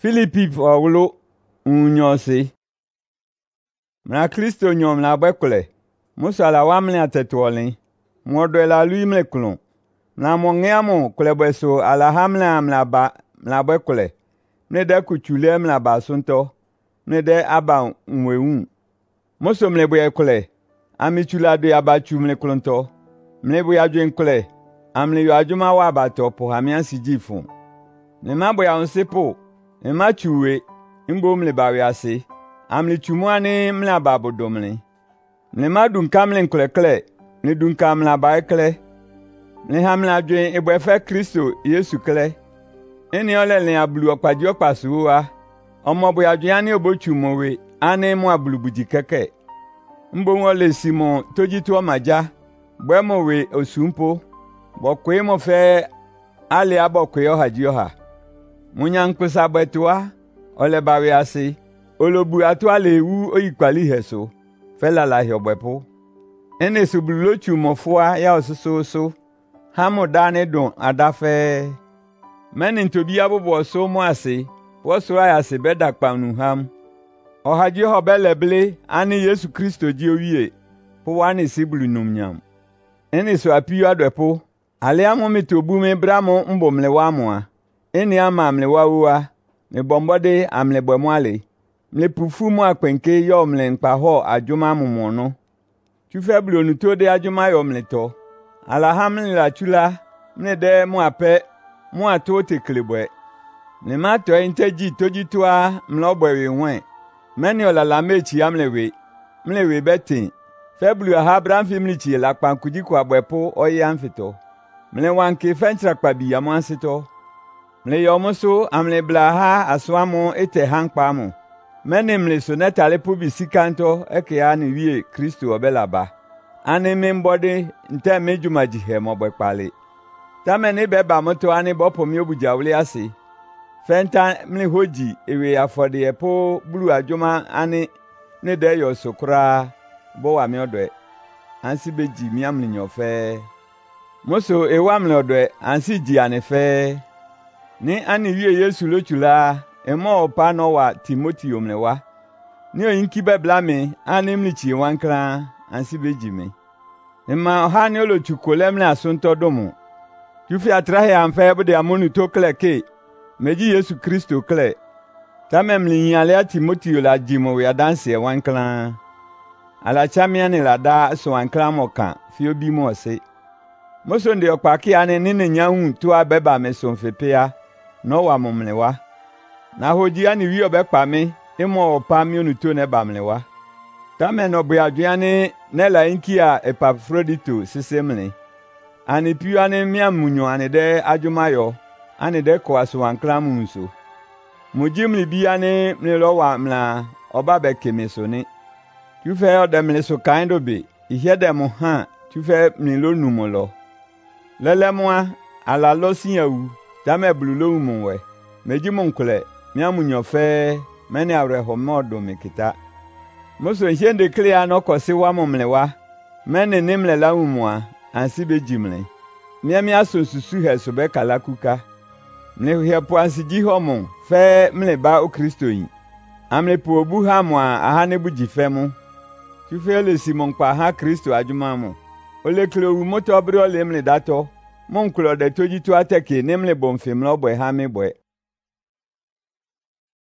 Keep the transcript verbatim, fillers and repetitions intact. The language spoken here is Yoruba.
Philipip owulo unyose. Mna Kristo nyom na bekule. Musa la wamle atetwolin. Mwodo la lui mlekulon. Na mongeamo kule bweso ala hamle amla ba mla bekule. Mne de kuchule mla ba sunto. Mne de aba mweun. Muso mle bwe kule. Ami chula do aba chu mlekulonto. Mle bwe ajwen kule. Amle yo ajuma wa bato po hamian sijifun. Ne mabwe ya onsepo. Ne machuwe. Mbo mle bawe ase. Amle chumwane mla babo domle. Ne madun kamle kule kule. Ne dun kamla bae kule. Ne hamla ajwen ebo efe Kristo Yesu kule. Eni ole le abulu okpaji okpasuwa. Omo bo ajwen ani obo chumowe. Ane mo abulu buji keke. Mbo wole Simon tojitu omaja. Bwemo we osumpo. Bokwe mo fe ale abokwe ohaji oha. Munya nkusa betua ole bawe ase. Olobu atwa lewu oyikwali heso. Fela la hiobwepo. Ene subulu chumofua ya ososo so. Hamo dane don adafe. Meni ntobi abobo so mo ase. Woso ayase beda kpanu ham. Ohaji ho belebele ani Yesu Kristo ji owie. Po wani sibulu numnyam. Ene so apiyo adwepo. Ale amo metobu me bramo mbomle wamwa. Eni ama amle wawua. Me bombode amle bwemwale. Mle pufu mu akwenke yo mle nkpa ho ajuma mumono. Chufe blonu to de ajuma yo mle to. Ala hamle la chula. Mle de mu ape. Mu ato te klebwe. Ne mato inteji toji toa mle obwewe wen. Meni ola la mechi amlewe. Mlewe beti. Feblu aha bramfi mlichi la kpankuji kwa bwepo oye amfito. Mle wanke fentra kwa biyamu ansito. Mle yomoso amle blaha aswamo ete hankpamo. Mene mle soneta lepo bisikanto eke ya ni wie Kristo obelaba. Ane membode nte mejumajihe mobwekpale. Tamene beba moto ane bopo miobu jawle ase. Fenta mle hoji ewe afode epo bulu ajoma ane ne de yo sokra bo wa mi odwe. Ansi beji mi amle nyofe. Moso ewa mle odwe ansi ji anefe. Ni ani wie Yesu lochula emo opa no wa Timothy omlewa. Ni oyinki bebla me ani mlichi wankra ansi beji me. Ema ha ni olochukole mle asunto domo. Tufi atrahe amfe bude amonu to kleke. Meji Yesu Kristo kle. Tame mli nyale Timothy la jimo we adanse wankra. Ala chamiane la da so wankra moka fi obi mo ose. Moso ndi okpaki ane nine nyahu to abeba me so mfepea. No wa momlewa. Na hoji ani wi obekpa me, imo opa mi onuto ne bamlewa. Tame no bwe adwane ne la inkia Epafrodito sisemle. Ani piu ane miamunyo ane de ajumayo, ane de kwa so anklamu nso. Mujimli bi ane mlelo wa mla oba bekeme so ni. Tufe ode mle so kaindo be, ihe de mo ha, tufe mlelo numolo. Lele mwa ala lo sinyawu. Tame blulo umunwe. Meji munkule. Miamu nyofe. Meni awreho modo mikita. Muso nshende klia no kosi wa mumlewa. Meni nimle la umwa. Ansibe jimle. Miami aso susu he sobe kalakuka. Mle hepo ansiji homo. Fe mle ba o Kristo yin. Amle po obu ha mwa ahane buji fe mu. Tufe le simon pa ha Kristo ajumamu. Ole klo umoto obri ole mle dato. Mon klo de toji tu ateke nemle bonfim lo bwe ha me bwe.